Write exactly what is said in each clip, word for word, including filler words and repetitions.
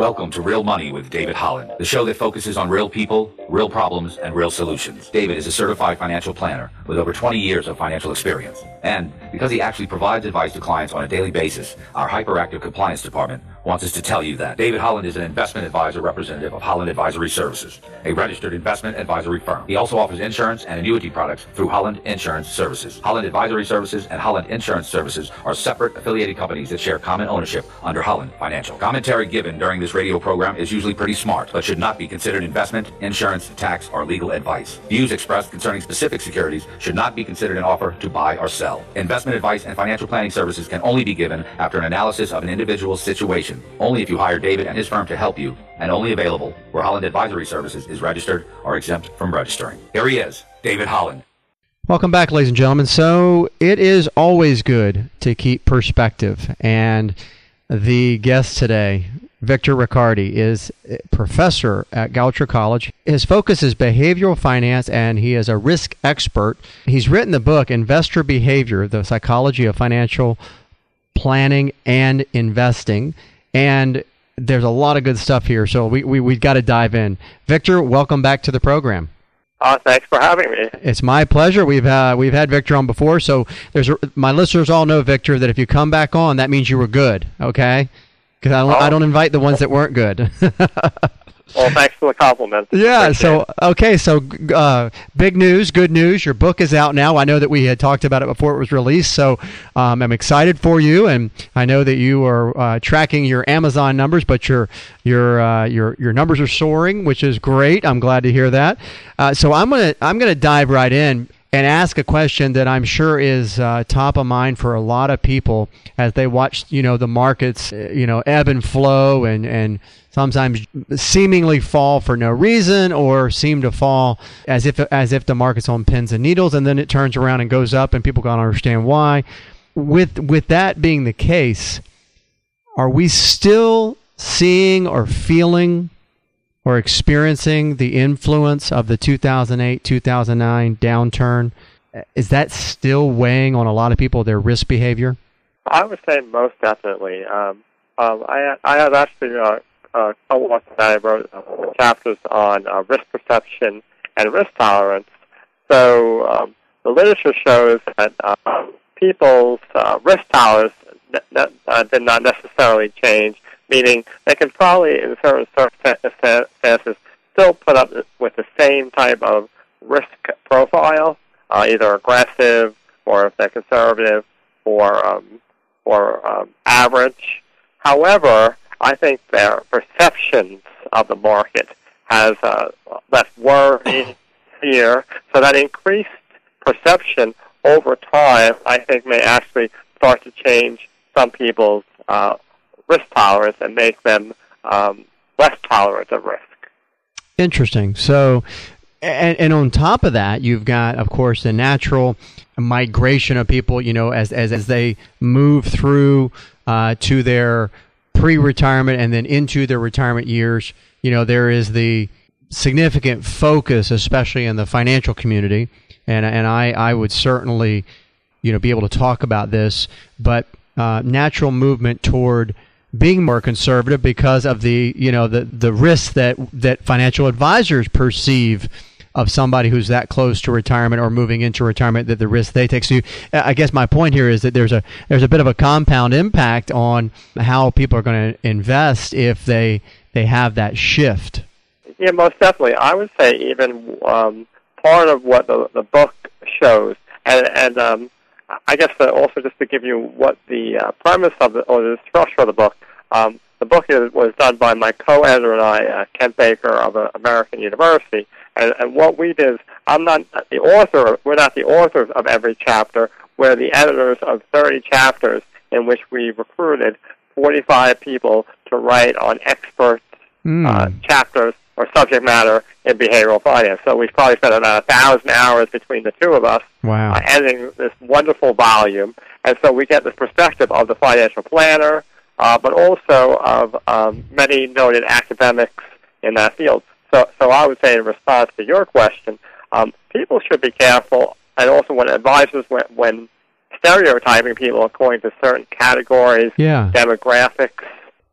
Welcome to Real Money with David Holland, the show that focuses on real people, real problems, and real solutions. David is a certified financial planner with over twenty years of financial experience. And because he actually provides advice to clients on a daily basis, our hyperactive compliance department wants us to tell you that David Holland is an investment advisor representative of Holland Advisory Services, a registered investment advisory firm. He also offers insurance and annuity products through Holland Insurance Services. Holland Advisory Services and Holland Insurance Services are separate affiliated companies that share common ownership under Holland Financial. Commentary given during this radio program is usually pretty smart, but should not be considered investment, insurance, tax, or legal advice. Views expressed concerning specific securities should not be considered an offer to buy or sell. Investment advice and financial planning services can only be given after an analysis of an individual's situation. Only if you hire David and his firm to help you, and only available where Holland Advisory Services is registered or exempt from registering. Here he is, David Holland. Welcome back, ladies and gentlemen. So it is always good to keep perspective, and the guest today, Victor Riccardi, is a professor at Goucher College. His focus is behavioral finance, and he is a risk expert. He's written the book, Investor Behavior, The Psychology of Financial Planning and Investing. And there's a lot of good stuff here, so we, we, we've got to dive in. Victor, welcome back to the program. Uh, thanks for having me. It's my pleasure. We've uh, we've had Victor on before, so there's a, my listeners all know, Victor, that if you come back on, that means you were good, okay? Because I don't, oh. I don't invite the ones that weren't good. Well, thanks for the compliment. Yeah, Appreciate so, it. okay, so uh, big news, good news. Your book is out now. I know that we had talked about it before it was released, so um, I'm excited for you, and I know that you are uh, tracking your Amazon numbers, but your your uh, your your numbers are soaring, which is great. I'm glad to hear that. Uh, so I'm gonna I'm gonna dive right in and ask a question that I'm sure is uh, top of mind for a lot of people as they watch, you know, the markets, you know, ebb and flow, and and sometimes seemingly fall for no reason, or seem to fall as if as if the market's on pins and needles, and then it turns around and goes up, and people can't understand why. With with that being the case, are we still seeing or feeling or experiencing the influence of the two thousand eight, two thousand nine downturn? Is that still weighing on a lot of people, their risk behavior? I would say most definitely. Um, um, I, I have actually uh, uh, co-authored that I wrote uh, chapters on uh, risk perception and risk tolerance. So um, the literature shows that uh, people's uh, risk tolerance ne- uh, did not necessarily change, meaning they can probably, in certain circumstances, still put up with the same type of risk profile, uh, either aggressive, or if they're conservative, or um, or um, average. However, I think their perceptions of the market has uh, left worry, fear, so that increased perception over time, I think, may actually start to change some people's uh, risk tolerance and make them um, less tolerant of risk. Interesting. So, and, and on top of that, you've got, of course, the natural migration of people, you know, as as, as they move through uh, to their pre-retirement and then into their retirement years. You know, there is the significant focus, especially in the financial community, and and I, I would certainly, you know, be able to talk about this, but uh, natural movement toward being more conservative because of the, you know, the, the risks that, that financial advisors perceive of somebody who's that close to retirement or moving into retirement, that the risk they take. So you, I guess my point here is that there's a there's a bit of a compound impact on how people are going to invest if they they have that shift. Yeah, most definitely. I would say even um, part of what the, the book shows, and, and um, I guess uh, also just to give you what the uh, premise of the, or the structure of the book, um, the book is, was done by my co-editor and I, uh, Kent Baker of uh, American University. And, and what we did is, I'm not the author, we're not the authors of every chapter, we're the editors of thirty chapters in which we recruited forty-five people to write on expert mm. uh, chapters or subject matter in behavioral finance. So we've probably spent about a thousand hours between the two of us wow. uh, editing this wonderful volume. And so we get this perspective of the financial planner, uh, but also of um, many noted academics in that field. So, so I would say in response to your question, um, people should be careful, and also when advisors, when, when stereotyping people according to certain categories, yeah. demographics,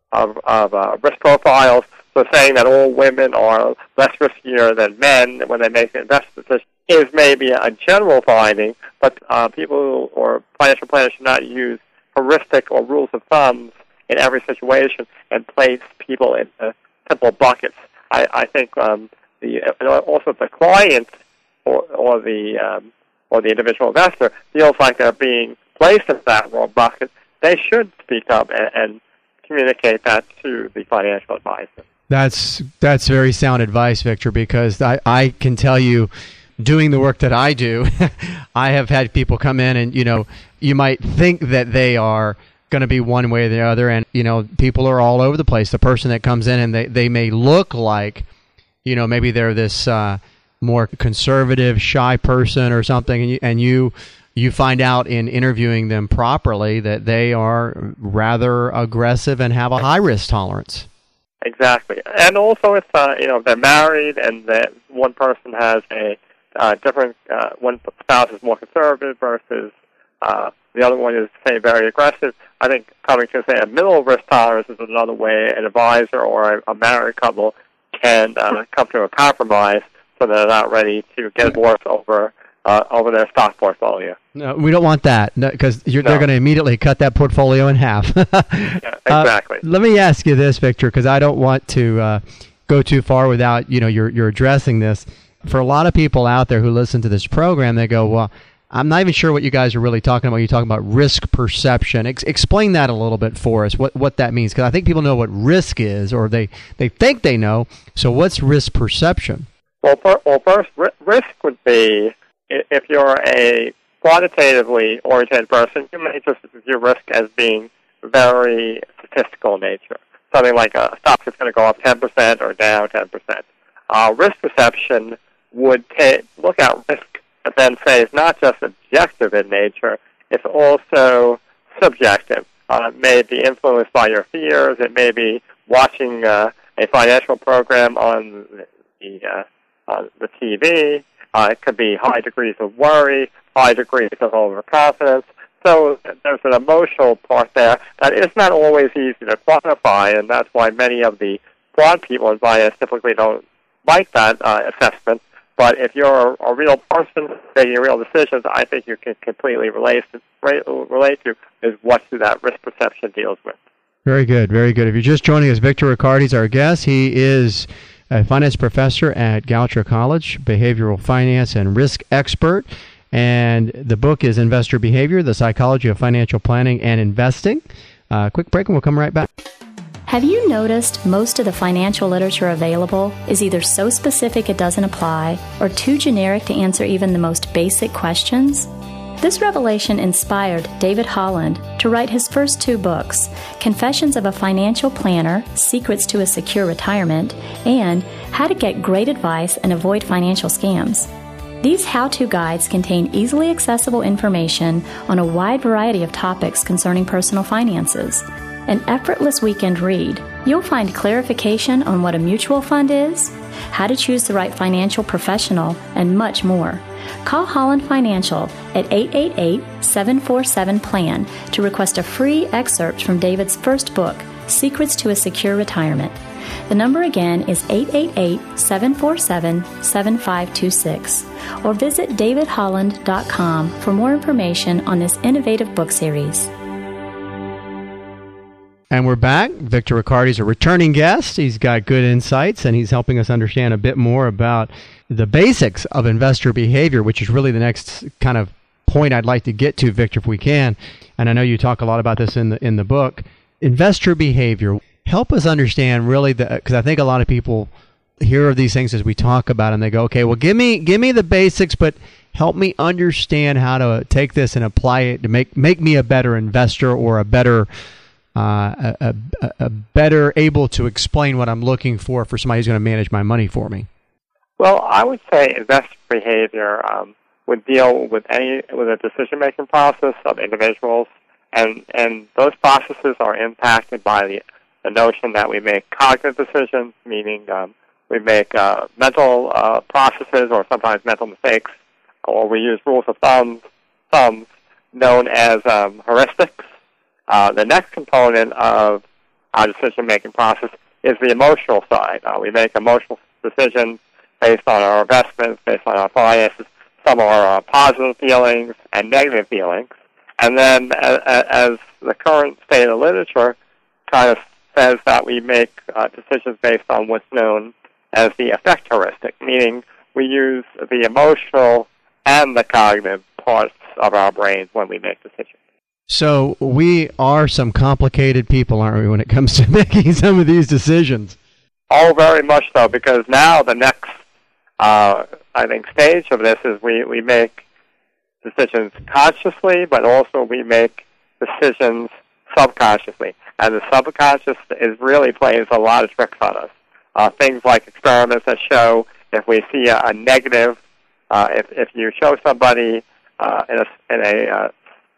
of, of uh, risk profiles. So saying that all women are less riskier than men when they make an investment decision is maybe a general finding, but uh, people or financial planners should not use heuristic or rules of thumbs in every situation and place people into simple buckets. I, I think um, the also the client or, or the um, or the individual investor feels like they're being placed in that wrong bucket, they should speak up and, and communicate that to the financial advisor. That's that's very sound advice, Victor, because I, I can tell you, doing the work that I do, I have had people come in and, you know, you might think that they are going to be one way or the other, and, you know, people are all over the place. The person that comes in and they, they may look like, you know, maybe they're this uh, more conservative, shy person or something, and you, and you you find out in interviewing them properly that they are rather aggressive and have a high risk tolerance. Exactly. And also if, uh, you know, if they're married and that one person has a uh, different, uh, one spouse is more conservative versus uh, the other one is, say, very aggressive, I think coming to, say, a middle risk tolerance is another way an advisor or a, a married couple can uh, come to a compromise so they're not ready to get divorced over uh, over their stock portfolio. No, we don't want that, because no, no. they're going to immediately cut that portfolio in half. Yeah, exactly. Uh, let me ask you this, Victor, because I don't want to uh, go too far without, you know, you're, you're addressing this. For a lot of people out there who listen to this program, they go, well, I'm not even sure what you guys are really talking about. You're talking about risk perception. Ex- explain that a little bit for us, what what that means, because I think people know what risk is, or they, they think they know. So what's risk perception? Well, for, well first, ri- risk would be, if you're a quantitatively oriented person, you may just view risk as being very statistical in nature. Something like a stock is going to go up ten percent or down ten percent. Uh, risk perception would ta- look at risk and then say it's not just objective in nature, it's also subjective. Uh, it may be influenced by your fears. It may be watching uh, a financial program on the, uh, on the T V. Uh, it could be high degrees of worry, high degrees of overconfidence. So there's an emotional part there that is not always easy to quantify, and that's why many of the broad people in finance typically don't like that uh, assessment. But if you're a, a real person making real decisions, I think you can completely relate to, relate to is what that risk perception deals with. Very good, very good. If you're just joining us, Victor Riccardi is our guest. He is a finance professor at Goucher College, behavioral finance and risk expert. And the book is Investor Behavior, The Psychology of Financial Planning and Investing. Uh, quick break and we'll come right back. Have you noticed most of the financial literature available is either so specific it doesn't apply or too generic to answer even the most basic questions? This revelation inspired David Holland to write his first two books, Confessions of a Financial Planner, Secrets to a Secure Retirement, and How to Get Great Advice and Avoid Financial Scams. These how-to guides contain easily accessible information on a wide variety of topics concerning personal finances. An effortless weekend read, you'll find clarification on what a mutual fund is, how to choose the right financial professional, and much more. Call Holland Financial at eight eight eight, seven four seven, plan to request a free excerpt from David's first book, Secrets to a Secure Retirement. The number again is eight eight eight, seven four seven, seven five two six. Or visit david holland dot com for more information on this innovative book series. And we're back. Victor Riccardi is a returning guest. He's got good insights, and he's helping us understand a bit more about the basics of investor behavior, which is really the next kind of point I'd like to get to, Victor, if we can. And I know you talk a lot about this in the in the book. Investor behavior. Help us understand really, the because I think a lot of people hear of these things as we talk about them, and they go, okay, well, give me give me the basics, but help me understand how to take this and apply it to make make me a better investor or a better Uh, a, a, a better able to explain what I'm looking for for somebody who's going to manage my money for me. Well, I would say investor behavior um, would deal with any with a decision-making process of individuals, and and those processes are impacted by the, the notion that we make cognitive decisions, meaning um, we make uh, mental uh, processes or sometimes mental mistakes, or we use rules of thumbs, thumbs known as um, heuristics. Uh, the next component of our decision-making process is the emotional side. Uh, we make emotional decisions based on our investments, based on our finances. Some are uh, positive feelings and negative feelings. And then as, as the current state of literature kind of says that we make uh, decisions based on what's known as the affect heuristic, meaning we use the emotional and the cognitive parts of our brains when we make decisions. So we are some complicated people, aren't we, when it comes to making some of these decisions? Oh, very much so, because now the next, uh, I think, stage of this is we, we make decisions consciously, but also we make decisions subconsciously. And the subconscious is really plays a lot of tricks on us. Uh, things like experiments that show if we see a, a negative, uh, if, if you show somebody uh, in a, in a, uh,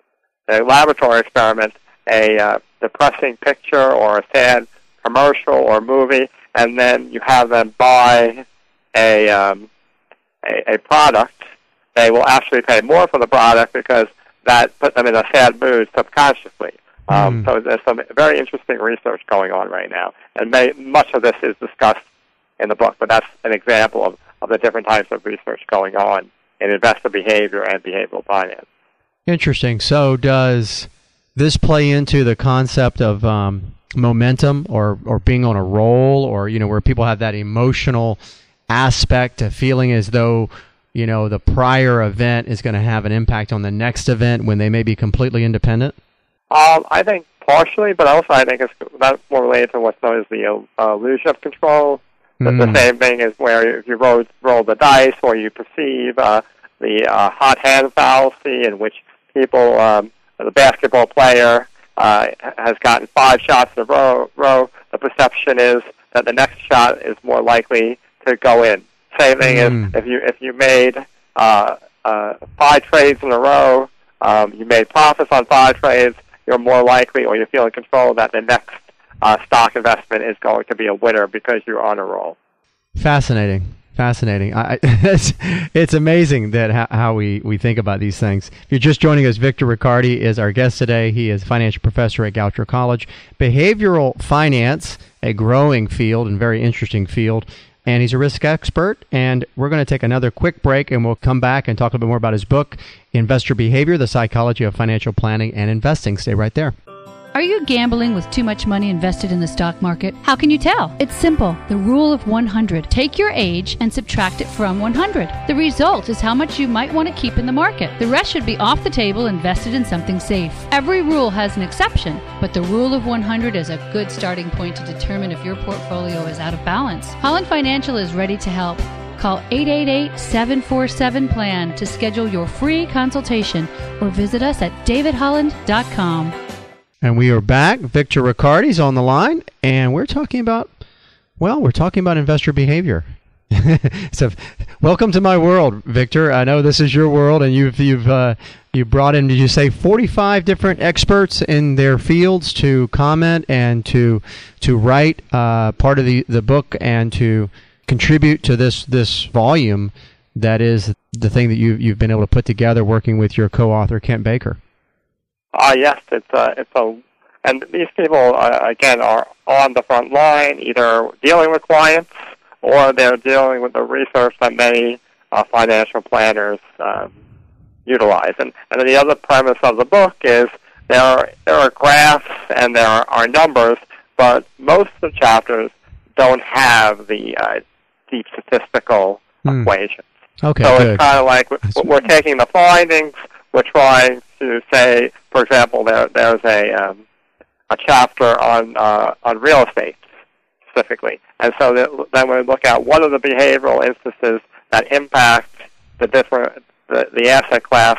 a laboratory experiment a uh, depressing picture or a sad commercial or movie, and then you have them buy a, um, a, a product, they will actually pay more for the product because that put them in a sad mood subconsciously. Um, mm. So there's some very interesting research going on right now, and may, much of this is discussed in the book, but that's an example of, of the different types of research going on in investor behavior and behavioral finance. Interesting. So does this play into the concept of um, momentum or, or being on a roll, or, you know, where people have that emotional aspect of feeling as though, you know, the prior event is going to have an impact on the next event when they may be completely independent? Um, I think partially, but also I think it's that's more related to what's known as the uh, illusion of control. Mm. The, the same thing is where if you roll, roll the dice or you perceive uh, the uh, hot hand fallacy, in which people, um, the basketball player uh, has gotten five shots in a row, row, the perception is that the next shot is more likely to go in. Same thing mm. is if you if you made uh, uh, five trades in a row, um, you made profits on five trades, you're more likely, or you feel in control, that the next uh, stock investment is going to be a winner because you're on a roll. Fascinating. Fascinating. I, it's, it's amazing that how, how we, we think about these things. If you're just joining us, Victor Riccardi is our guest today. He is a financial professor at Goucher College. Behavioral finance, a growing field and very interesting field, and he's a risk expert. And we're going to take another quick break, and we'll come back and talk a little bit more about his book, Investor Behavior, The Psychology of Financial Planning and Investing. Stay right there. Are you gambling with too much money invested in the stock market? How can you tell? It's simple. The rule of one hundred. Take your age and subtract it from one hundred. The result is how much you might want to keep in the market. The rest should be off the table, invested in something safe. Every rule has an exception, but the rule of one hundred is a good starting point to determine if your portfolio is out of balance. Holland Financial is ready to help. Call eight eight eight, seven four seven, P L A N to schedule your free consultation or visit us at david holland dot com. And we are back. Victor Riccardi's on the line, and we're talking about, well, we're talking about investor behavior. So, welcome to my world, Victor. I know this is your world, and you've you've uh, you brought in, did you say, forty-five different experts in their fields to comment and to to write uh, part of the, the book and to contribute to this this volume that is the thing that you you've been able to put together, working with your co-author Kent Baker. Uh, yes, it's a, it's a, and these people, uh, again, are on the front line, either dealing with clients or they're dealing with the research that many uh, financial planners um, utilize. And, and then the other premise of the book is there are, there are graphs and there are, are numbers, but most of the chapters don't have the uh, deep statistical mm. equations. Okay, so good. It's kind of like we're, we're taking the findings, we're trying to say, for example, there there's a um, a chapter on uh, on real estate specifically, and so that, then we look at what are the behavioral instances that impact the different the, the asset class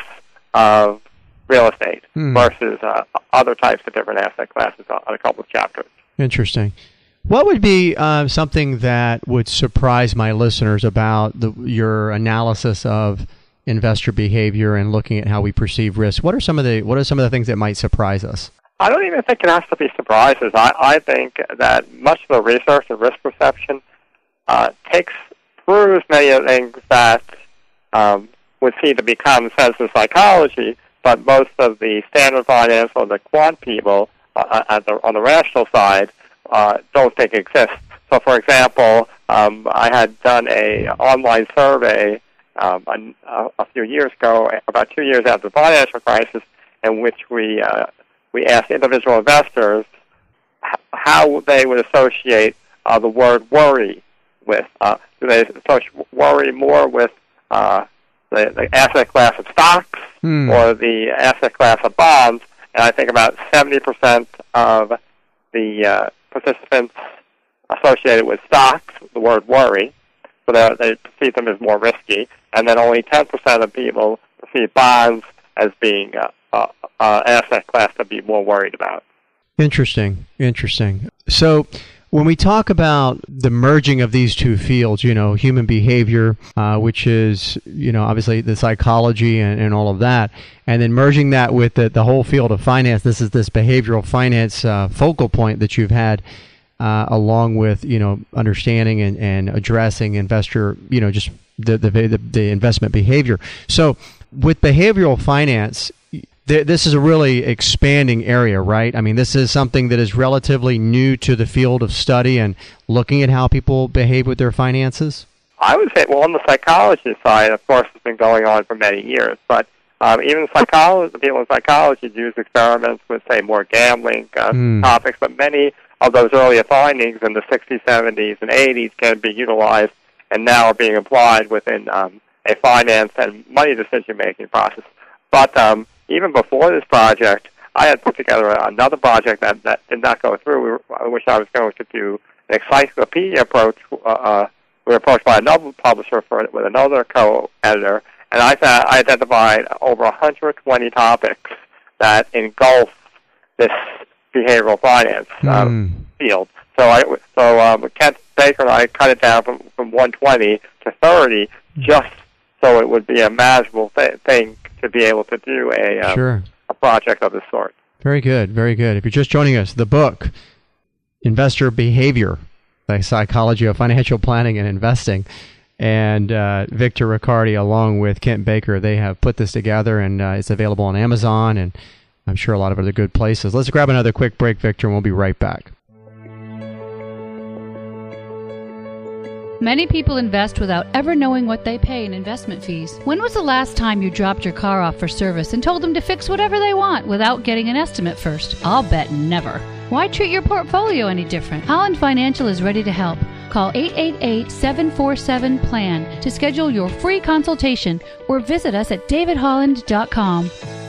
of real estate hmm. versus uh, other types of different asset classes on a couple of chapters. Interesting. What would be uh, something that would surprise my listeners about the, your analysis of investor behavior and looking at how we perceive risk? What are some of the what are some of the things that might surprise us? I don't even think it has to be surprises. I, I think that much of the research and risk perception uh, takes proves many of the things that um, would seem to become sense of psychology, but most of the standard finance or the quant people uh, at the, on the rational side uh, don't think exists. So, for example, um, I had done a online survey um, a, a few years ago, about two years after the financial crisis, in which we uh, we asked individual investors h- how they would associate uh, the word worry with. Uh, do they associate worry more with uh, the, the asset class of stocks hmm. or the asset class of bonds? And I think about seventy percent of the uh, participants associated with stocks, the word worry, so they, they perceive them as more risky, and then only ten percent of people perceive bonds as being uh, uh, uh, asset class to be more worried about. Interesting, interesting. So when we talk about the merging of these two fields, you know, human behavior, uh, which is, you know, obviously the psychology and, and all of that, and then merging that with the, the whole field of finance, this is this behavioral finance uh, focal point that you've had, uh, along with, you know, understanding and, and addressing investor, you know, just the, the the the investment behavior. So with behavioral finance, this is a really expanding area, right? I mean, this is something that is relatively new to the field of study and looking at how people behave with their finances? I would say, well, on the psychology side, of course, it's been going on for many years. But um, even psychology, people in psychology use experiments with, say, more gambling uh, mm. topics. But many of those earlier findings in the sixties, seventies, and eighties can be utilized and now are being applied within um, a finance and money decision-making process. But um, even before this project, I had put together another project that, that did not go through. We were, I wish I was going to do an encyclopedia approach. Uh, uh, we were approached by another publisher for with another co-editor, and I, th- I identified over one hundred twenty topics that engulf this behavioral finance uh, mm. field. So, I, so um, Kent Baker and I cut it down from, from one hundred twenty to thirty, just so it would be a manageable th- thing to be able to do a um, sure. a project of this sort. Very good, very good. If you're just joining us, the book, Investor Behavior, The Psychology of Financial Planning and Investing, and uh, Victor Riccardi, along with Kent Baker, they have put this together, and uh, it's available on Amazon, and I'm sure a lot of other good places. Let's grab another quick break, Victor, and we'll be right back. Many people invest without ever knowing what they pay in investment fees. When was the last time you dropped your car off for service and told them to fix whatever they want without getting an estimate first? I'll bet never. Why treat your portfolio any different? Holland Financial is ready to help. Call eight eight eight, seven four seven, P L A N to schedule your free consultation or visit us at david holland dot com.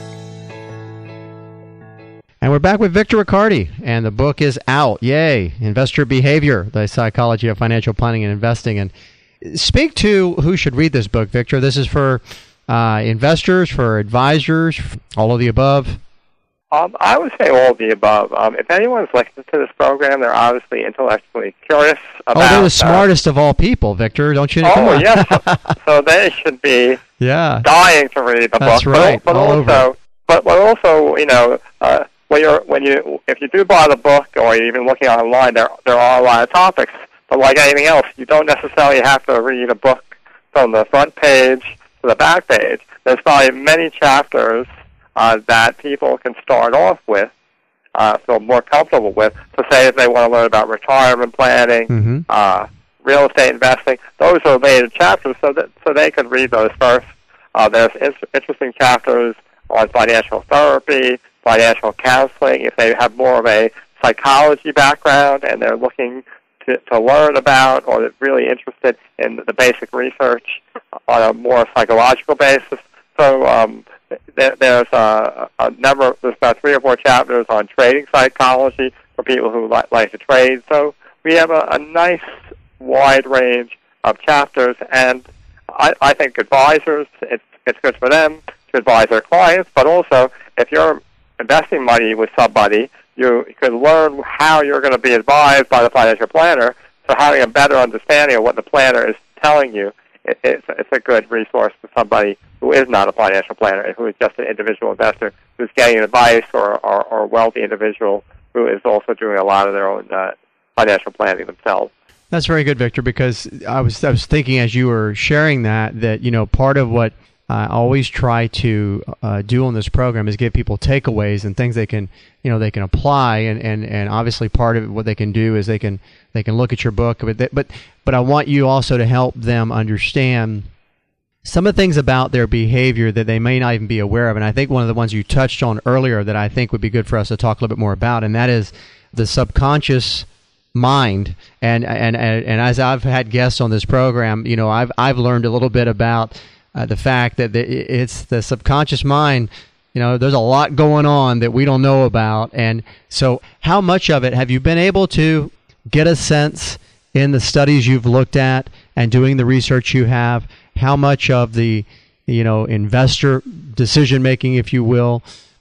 And we're back with Victor Riccardi, and the book is out. Yay! Investor Behavior, The Psychology of Financial Planning and Investing. And speak to who should read this book, Victor. This is for uh, investors, for advisors, all of the above? Um, I would say all of the above. Um, if anyone's listening to this program, they're obviously intellectually curious about... Oh, they're the smartest uh, of all people, Victor, don't you? Oh, yes. So they should be yeah. dying to read the That's book. Right. But, but all also, over. but, but also, you know... Uh, When you're, when you, if you do buy the book, or you're even looking online, there there are a lot of topics. But like anything else, you don't necessarily have to read a book from the front page to the back page. There's probably many chapters uh, that people can start off with, uh, feel more comfortable with. To say if they want to learn about retirement planning, mm-hmm. uh, real estate investing, those are related chapters, so that so they can read those first. Uh, there's in- interesting chapters on financial therapy, financial counseling, if they have more of a psychology background and they're looking to, to learn about or they're really interested in the basic research on a more psychological basis. So um, there, there's a, a number, there's about three or four chapters on trading psychology for people who li- like to trade. So we have a, a nice wide range of chapters, and I, I think advisors, it's, it's good for them to advise their clients, but also if you're investing money with somebody, you can learn how you're going to be advised by the financial planner. So having a better understanding of what the planner is telling you, it, it's, it's a good resource for somebody who is not a financial planner, who is just an individual investor who's getting advice, or, or, or a wealthy individual who is also doing a lot of their own uh, financial planning themselves. That's very good, Victor, because I was I was thinking as you were sharing that, that, you know, part of what I always try to uh, do on this program is give people takeaways and things they can, you know, they can apply, and, and, and obviously part of it, what they can do is they can they can look at your book, but they, but but I want you also to help them understand some of the things about their behavior that they may not even be aware of. And I think one of the ones you touched on earlier that I think would be good for us to talk a little bit more about, and that is the subconscious mind. And and and, and as I've had guests on this program, you know, I've I've learned a little bit about Uh, the fact that the, it's the subconscious mind. You know, there's a lot going on that we don't know about. And so how much of it have you been able to get a sense in the studies you've looked at and doing the research you have, how much of the, you know, investor decision making, if you will,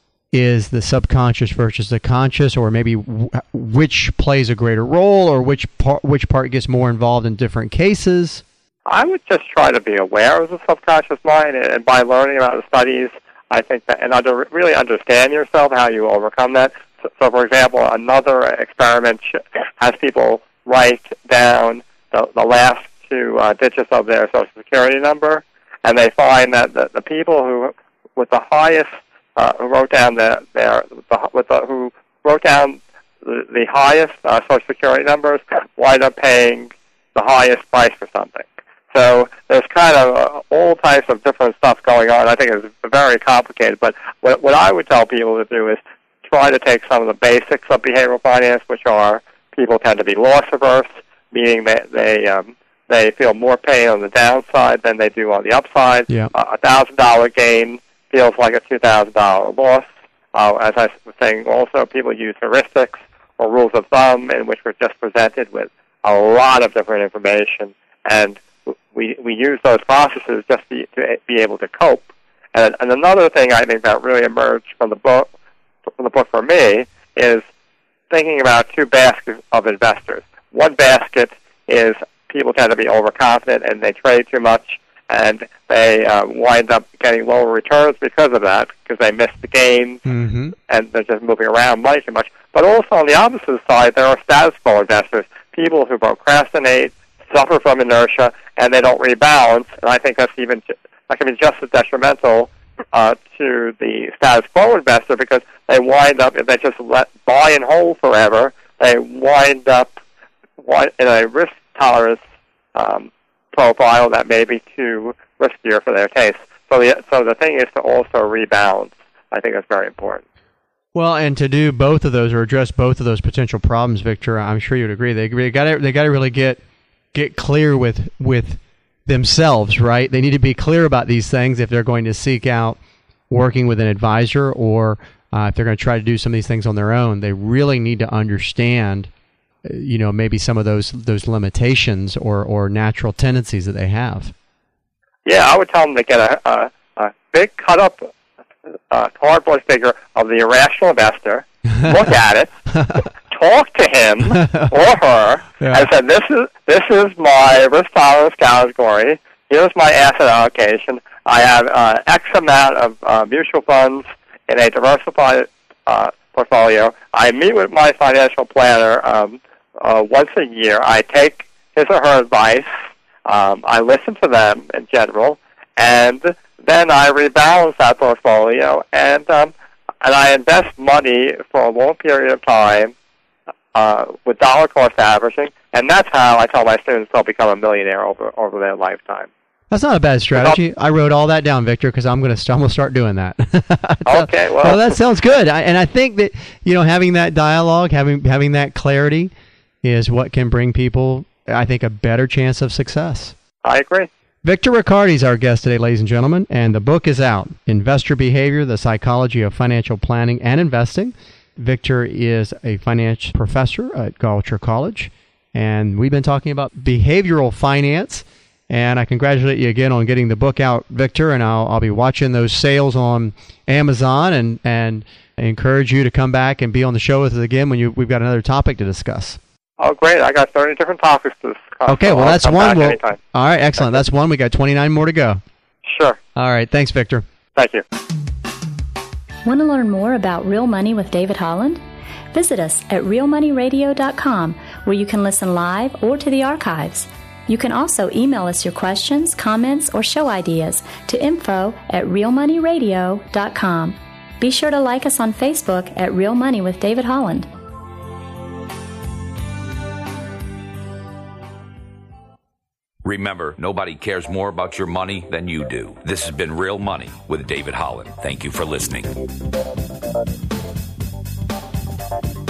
is the subconscious versus the conscious, or maybe w- which plays a greater role, or which part, which part gets more involved in different cases? I would just try to be aware of the subconscious mind, and by learning about the studies, I think that, and under, really understand yourself, how you overcome that. So, so for example, another experiment has people write down the, the last two uh, digits of their Social Security number, and they find that the, the people who, with the highest, uh, who wrote down the, their, the, with the, who wrote down the, the highest uh, Social Security numbers, wind up paying the highest price for something. So there's kind of uh, all types of different stuff going on. I think it's very complicated, but what, what I would tell people to do is try to take some of the basics of behavioral finance, which are people tend to be loss averse, meaning that they um, they feel more pain on the downside than they do on the upside. Yeah. Uh, a thousand dollar gain feels like a two thousand dollar loss. Uh, as I was saying, also people use heuristics or rules of thumb, in which we're just presented with a lot of different information, and We we use those processes just to, to be able to cope. And, and another thing I think that really emerged from the book, from the book for me, is thinking about two baskets of investors. One basket is people tend to be overconfident and they trade too much, and they uh, wind up getting lower returns because of that, because they miss the gains, mm-hmm. and they're just moving around money too much. But also on the opposite side, there are status quo investors, people who procrastinate, suffer from inertia, and they don't rebalance. And I think that's even that can be just as detrimental uh, to the status quo investor, because they wind up, if they just let buy and hold forever, they wind up in a risk tolerance um, profile that may be too riskier for their taste. So the so the thing is to also rebalance. I think that's very important. Well, and to do both of those or address both of those potential problems, Victor, I'm sure you'd agree. They they got they got to really get. get clear with with themselves, right? They need to be clear about these things if they're going to seek out working with an advisor, or uh, if they're going to try to do some of these things on their own. They really need to understand, you know, maybe some of those those limitations or, or natural tendencies that they have. Yeah, I would tell them to get a, a, a big cut-up uh, cardboard figure of the irrational investor, look at it, talk to him or her, yeah. and said, "This is this is my risk tolerance category. Here's my asset allocation. I have uh, X amount of uh, mutual funds in a diversified uh, portfolio. I meet with my financial planner um, uh, once a year. I take his or her advice. Um, I listen to them in general, and then I rebalance that portfolio, and um, and I invest money for a long period of time." Uh, with dollar cost averaging, and that's how I tell my students they'll become a millionaire over over their lifetime. That's not a bad strategy. I wrote all that down, Victor, because I'm going to st- I'm going to start doing that. so, okay, well, well, that sounds good, I, and I think that, you know, having that dialogue, having having that clarity, is what can bring people, I think, a better chance of success. I agree. Victor Riccardi is our guest today, ladies and gentlemen, and the book is out: Investor Behavior: The Psychology of Financial Planning and Investing. Victor is a finance professor at Goucher College, and we've been talking about behavioral finance. And I congratulate you again on getting the book out, Victor, and I'll, I'll be watching those sales on Amazon, and, and encourage you to come back and be on the show with us again when you, we've got another topic to discuss. Oh, great. I got thirty different topics to discuss. Okay, so well, I'll that's one. We'll, anytime. All right, excellent. That's one. We got twenty-nine more to go. Sure. All right. Thanks, Victor. Thank you. Want to learn more about Real Money with David Holland? Visit us at real money radio dot com, where you can listen live or to the archives. You can also email us your questions, comments, or show ideas to info at real money radio dot com. Be sure to like us on Facebook at Real Money with David Holland. Remember, nobody cares more about your money than you do. This has been Real Money with David Holland. Thank you for listening.